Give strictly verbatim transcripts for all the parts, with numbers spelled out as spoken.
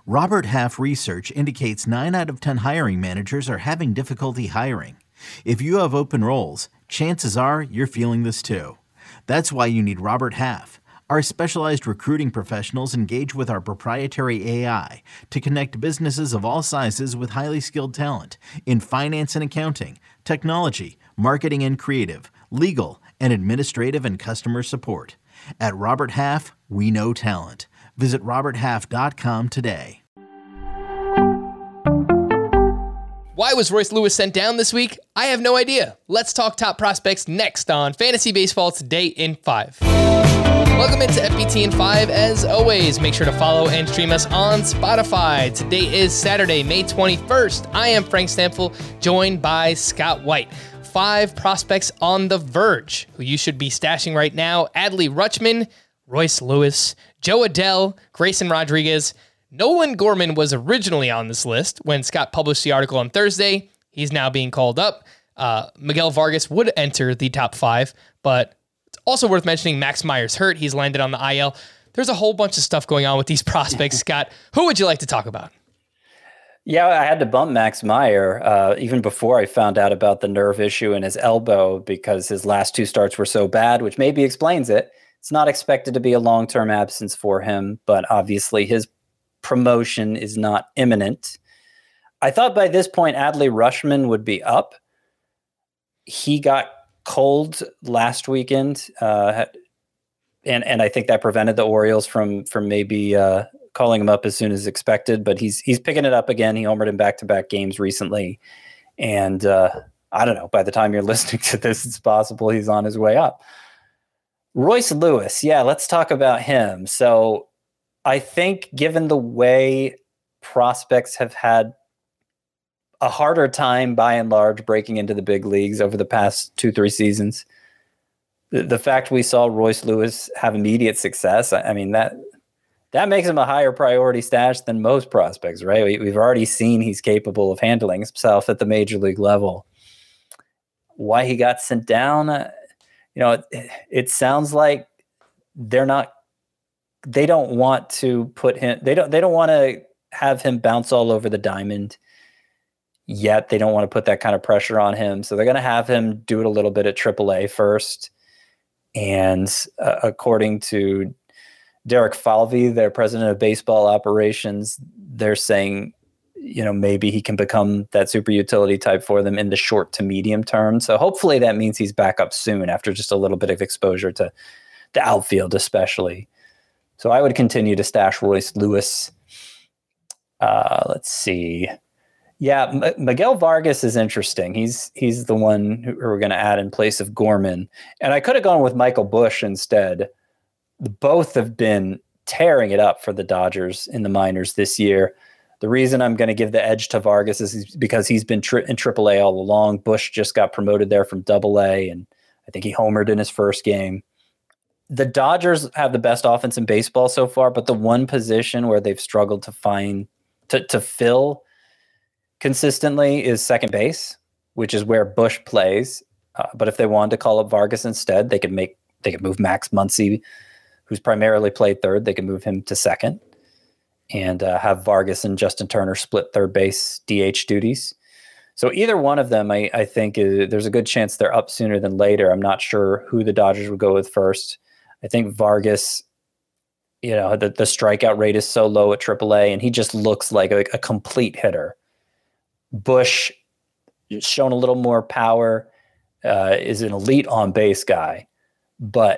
Robert Half research indicates nine out of ten hiring managers are having difficulty hiring. If you have open roles, chances are you're feeling this too. That's why you need Robert Half. Our specialized recruiting professionals engage with our proprietary A I to connect businesses of all sizes with highly skilled talent in finance and accounting, technology, marketing and creative, legal, and administrative and customer support. At Robert Half, we know talent. Visit robert half dot com today. Why was Royce Lewis sent down this week? I have no idea. Let's talk top prospects next on Fantasy Baseball Today in five. Welcome into F B T in five. As always, make sure to follow and stream us on Spotify. Today is Saturday, May twenty-first. I am Frank Stampfl, joined by Scott White. Five prospects on the verge who you should be stashing right now: Adley Rutschman, Royce Lewis, Joe Adell, Grayson Rodriguez. Nolan Gorman was originally on this list when Scott published the article on Thursday. He's now being called up. Uh, Miguel Vargas would enter the top five, but it's also worth mentioning Max Meyer's hurt. He's landed on the I L. There's a whole bunch of stuff going on with these prospects. Scott, who would you like to talk about? Yeah, I had to bump Max Meyer uh, even before I found out about the nerve issue in his elbow because his last two starts were so bad, which maybe explains it. It's not expected to be a long-term absence for him, but obviously his promotion is not imminent. I thought by this point Adley Rutschman would be up. He got cold last weekend, uh, and and I think that prevented the Orioles from from maybe uh, calling him up as soon as expected. But he's he's picking it up again. He homered in back-to-back games recently, and uh, I don't know. By the time you're listening to this, it's possible he's on his way up. Royce Lewis, yeah, let's talk about him. So I think given the way prospects have had a harder time by and large breaking into the big leagues over the past two, three seasons, the, the fact we saw Royce Lewis have immediate success, I, I mean, that that makes him a higher priority stash than most prospects, right? We, we've already seen he's capable of handling himself at the major league level. Why he got sent down, uh, you know, it, it sounds like they're not, they don't want to put him, they don't, they don't want to have him bounce all over the diamond yet. They don't want to put that kind of pressure on him. So they're going to have him do it a little bit at triple A first. And uh, according to Derek Falvey, their president of baseball operations, they're saying, you know, maybe he can become that super utility type for them in the short to medium term. So hopefully that means he's back up soon after just a little bit of exposure to the outfield, especially. So I would continue to stash Royce Lewis. Uh, let's see. Yeah, M- Miguel Vargas is interesting. He's he's the one who we're going to add in place of Gorman. And I could have gone with Michael Busch instead. Both have been tearing it up for the Dodgers in the minors this year. The reason I'm going to give the edge to Vargas is because he's been tri- in triple A all along. Busch just got promoted there from double A, and I think he homered in his first game. The Dodgers have the best offense in baseball so far, but the one position where they've struggled to find to, to fill consistently is second base, which is where Busch plays. Uh, but if they wanted to call up Vargas instead, they could make they could move Max Muncy, who's primarily played third. They could move him to second and uh, have Vargas and Justin Turner split third base D H duties. So either one of them, I, I think is, there's a good chance they're up sooner than later. I'm not sure who the Dodgers would go with first. I think Vargas, you know, the, the strikeout rate is so low at triple A, and he just looks like a, a complete hitter. Busch, shown a little more power, uh, is an elite on-base guy. But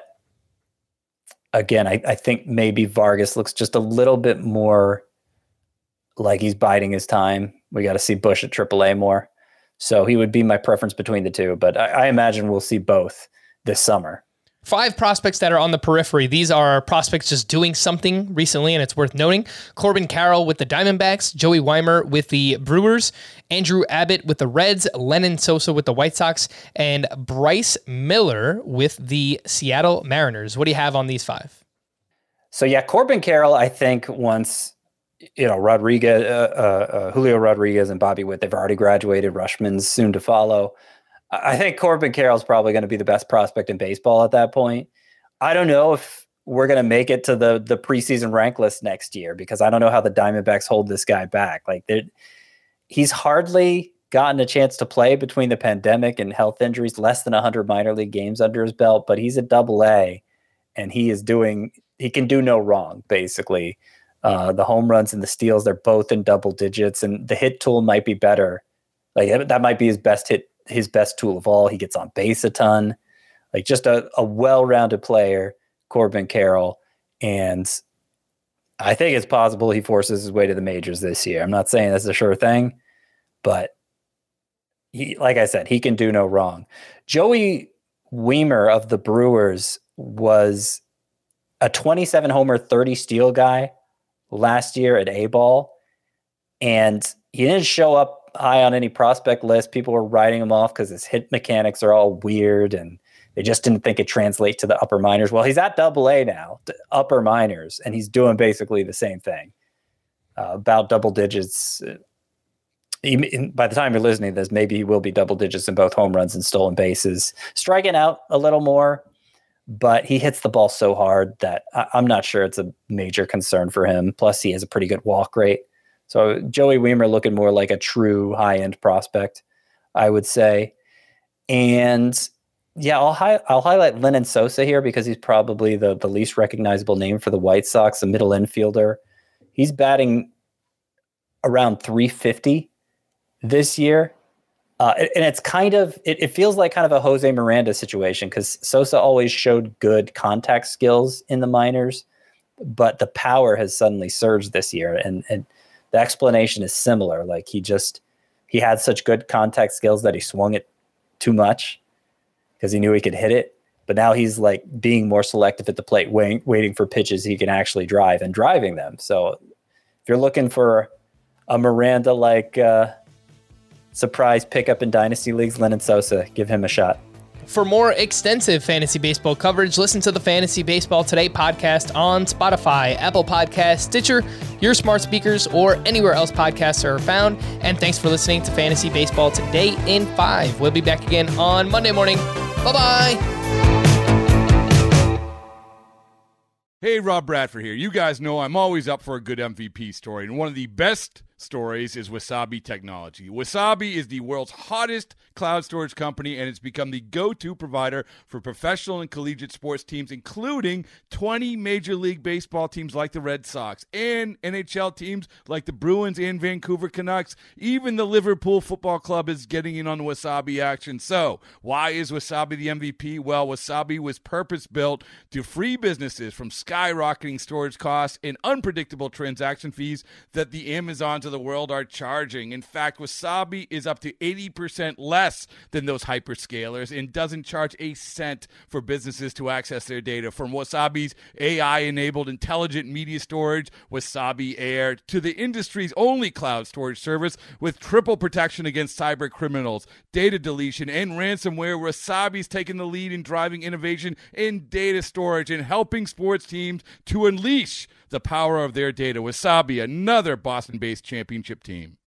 again, I, I think maybe Vargas looks just a little bit more like he's biding his time. We got to see Busch at triple A more. So he would be my preference between the two, but I, I imagine we'll see both this summer. Five prospects that are on the periphery. These are prospects just doing something recently, and it's worth noting. Corbin Carroll with the Diamondbacks, Joey Weimer with the Brewers, Andrew Abbott with the Reds, Lennon Sosa with the White Sox, and Bryce Miller with the Seattle Mariners. What do you have on these five? So yeah, Corbin Carroll, I think once, you know, Rodriguez, uh, uh, uh, Julio Rodriguez and Bobby Witt, they've already graduated. Rushman's soon to follow. I think Corbin Carroll's probably going to be the best prospect in baseball at that point. I don't know if we're going to make it to the the preseason rank list next year, because I don't know how the Diamondbacks hold this guy back. Like, he's hardly gotten a chance to play between the pandemic and health injuries, less than one hundred minor league games under his belt, but he's a double A, and he is doing, he can do no wrong, basically. Uh, the home runs and the steals, they're both in double digits, and the hit tool might be better. Like, that might be his best hit, his best tool of all. He gets on base a ton. Like, just a, a well-rounded player, Corbin Carroll. And I think it's possible he forces his way to the majors this year. I'm not saying that's a sure thing, but he, like I said, he can do no wrong. Joey Wiemer of the Brewers was a twenty-seven homer, thirty steal guy last year at A-ball, and he didn't show up high on any prospect list. People were writing him off because his hit mechanics are all weird, and they just didn't think it translate to the upper minors. Well, he's at double A now, upper minors, and he's doing basically the same thing, uh, about double digits. He, by the time you're listening to this, maybe he will be double digits in both home runs and stolen bases, striking out a little more, but he hits the ball so hard that I, I'm not sure it's a major concern for him. Plus, he has a pretty good walk rate. So Joey Wiemer looking more like a true high-end prospect, I would say. And yeah, I'll hi- I'll highlight Lenyn Sosa here because he's probably the, the least recognizable name for the White Sox, a middle infielder. He's batting around three fifty this year. Uh, and it's kind of, it, it feels like kind of a Jose Miranda situation, because Sosa always showed good contact skills in the minors, but the power has suddenly surged this year. And, and the explanation is similar. Like, he just, he had such good contact skills that he swung it too much because he knew he could hit it. But now he's like being more selective at the plate, waiting, waiting for pitches he can actually drive and driving them. So if you're looking for a Miranda-like uh, surprise pickup in dynasty leagues, Lenyn Sosa, give him a shot. For more extensive fantasy baseball coverage, listen to the Fantasy Baseball Today podcast on Spotify, Apple Podcasts, Stitcher, your smart speakers, or anywhere else podcasts are found. And thanks for listening to Fantasy Baseball Today in five. We'll be back again on Monday morning. Bye-bye. Hey, Rob Bradford here. You guys know I'm always up for a good M V P story, and one of the best stories is Wasabi Technology. Wasabi is the world's hottest cloud storage company, and it's become the go-to provider for professional and collegiate sports teams, including twenty Major League Baseball teams like the Red Sox and N H L teams like the Bruins and Vancouver Canucks. Even the Liverpool Football Club is getting in on the Wasabi action. So, why is Wasabi the M V P? Well, Wasabi was purpose-built to free businesses from skyrocketing storage costs and unpredictable transaction fees that the Amazons of the world are charging. In fact, Wasabi is up to eighty percent less than those hyperscalers and doesn't charge a cent for businesses to access their data. From Wasabi's A I-enabled intelligent media storage, Wasabi Air, to the industry's only cloud storage service with triple protection against cyber criminals, data deletion, and ransomware, Wasabi's taken the lead in driving innovation in data storage and helping sports teams to unleash the power of their data. Wasabi, another Boston-based championship team.